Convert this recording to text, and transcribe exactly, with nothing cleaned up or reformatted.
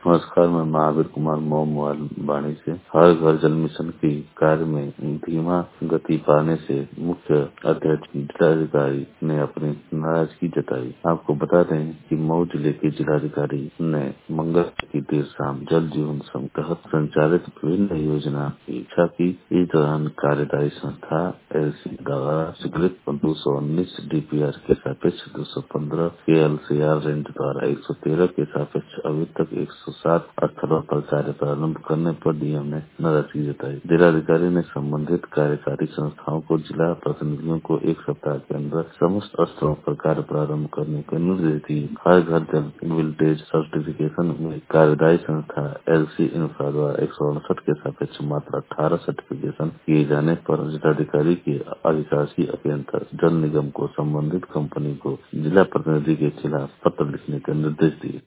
नमस्कार, मैं महावीर कुमार मऊ मोबाइल वाणी से। हर घर जल मिशन की कार्य में धीमा गति पाने से मुख्य अध्यक्ष जिलाधिकारी ने अपनी नाराजगी जताई। आपको बता दें कि मऊ जिले के जिलाधिकारी ने मंगल की देर शाम जल जीवन मिशन के तहत संचालित विभिन्न योजना की इच्छा की। इस दौरान कार्यदायी संस्था एलसी द्वारा स्वीकृत दो सौ उन्नीस डीपीआर के सापेक्ष दो सौ पंद्रह के एलसीआर रेंज द्वारा एक सौ तेरह के सापेक्ष अभी तक एक सौ सात स्थलों पर कार्य प्रारंभ करने पर डीएम ने नाराजगी जताई। जिलाधिकारी ने संबंधित कार्यकारी संस्थाओं को जिला प्रतिनिधियों को एक सप्ताह के अंदर समस्त स्थलों पर कार्य प्रारंभ करने के निर्देश दिए। हर घर जल विल्टेज सर्टिफिकेशन में कार्यदायी संस्था एलसी इंफ्रा द्वारा एक सौ अड़सठ के सापेक्ष मात्र अठारह सर्टिफिकेशन किए जाने पर जिलाधिकारी के अधिकारी अभियंता जल निगम को संबंधित कंपनी को जिला प्रतिनिधि के खिलाफ पत्र लिखने के निर्देश दिए।